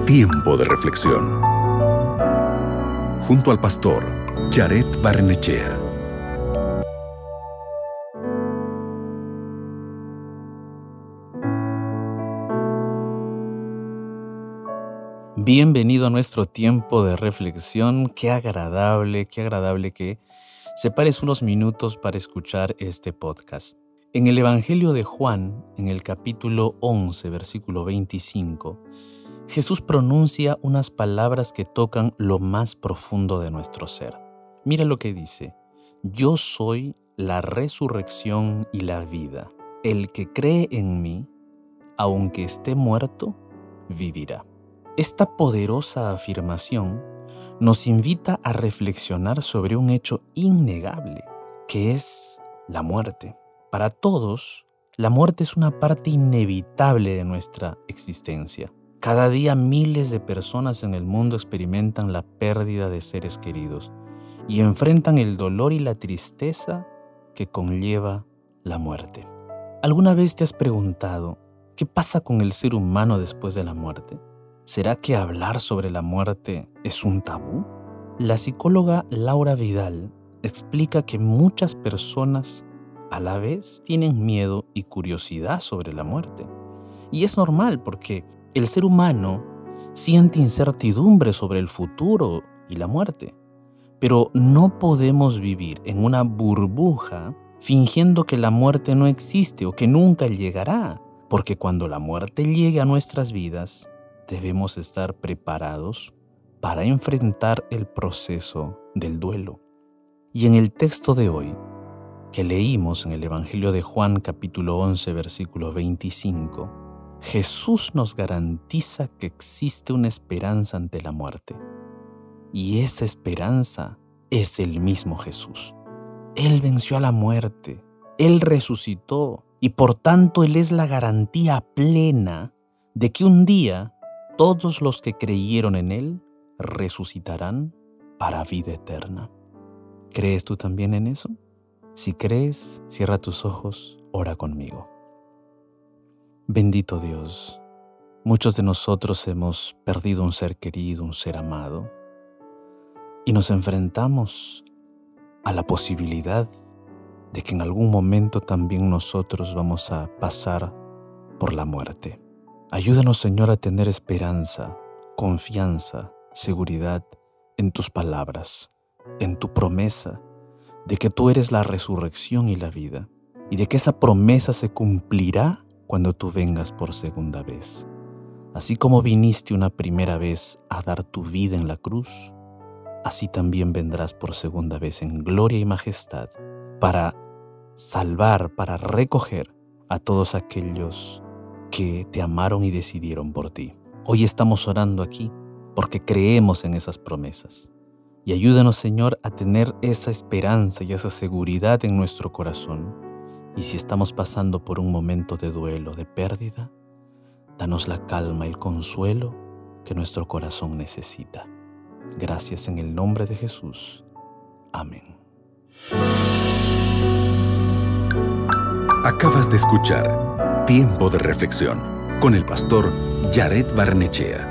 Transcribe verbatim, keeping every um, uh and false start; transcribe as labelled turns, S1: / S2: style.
S1: Tiempo de reflexión. Junto al pastor Jared Barnechea.
S2: Bienvenido a nuestro tiempo de reflexión. Qué agradable, qué agradable que separes unos minutos para escuchar este podcast. En el Evangelio de Juan, en el capítulo once, versículo veinticinco, Jesús pronuncia unas palabras que tocan lo más profundo de nuestro ser. Mira lo que dice: Yo soy la resurrección y la vida. El que cree en mí, aunque esté muerto, vivirá. Esta poderosa afirmación nos invita a reflexionar sobre un hecho innegable, que es la muerte. Para todos, la muerte es una parte inevitable de nuestra existencia. Cada día miles de personas en el mundo experimentan la pérdida de seres queridos y enfrentan el dolor y la tristeza que conlleva la muerte. ¿Alguna vez te has preguntado qué pasa con el ser humano después de la muerte? ¿Será que hablar sobre la muerte es un tabú? La psicóloga Laura Vidal explica que muchas personas a la vez tienen miedo y curiosidad sobre la muerte. Y es normal porque el ser humano siente incertidumbre sobre el futuro y la muerte. Pero no podemos vivir en una burbuja fingiendo que la muerte no existe o que nunca llegará. Porque cuando la muerte llegue a nuestras vidas, debemos estar preparados para enfrentar el proceso del duelo. Y en el texto de hoy, que leímos en el Evangelio de Juan capítulo once, versículo veinticinco, Jesús nos garantiza que existe una esperanza ante la muerte. Y esa esperanza es el mismo Jesús. Él venció a la muerte, Él resucitó y por tanto Él es la garantía plena de que un día todos los que creyeron en Él resucitarán para vida eterna. ¿Crees tú también en eso? Si crees, cierra tus ojos, ora conmigo. Bendito Dios, muchos de nosotros hemos perdido un ser querido, un ser amado, y nos enfrentamos a la posibilidad de que en algún momento también nosotros vamos a pasar por la muerte. Ayúdanos, Señor, a tener esperanza, confianza, seguridad en tus palabras, en tu promesa de que tú eres la resurrección y la vida, y de que esa promesa se cumplirá cuando tú vengas por segunda vez. Así como viniste una primera vez a dar tu vida en la cruz, así también vendrás por segunda vez en gloria y majestad para salvar, para recoger a todos aquellos que te amaron y decidieron por ti. Hoy estamos orando aquí porque creemos en esas promesas. Y ayúdanos, Señor, a tener esa esperanza y esa seguridad en nuestro corazón. Y si estamos pasando por un momento de duelo, de pérdida, danos la calma y el consuelo que nuestro corazón necesita. Gracias en el nombre de Jesús. Amén.
S1: Acabas de escuchar Tiempo de Reflexión con el pastor Jared Barnechea.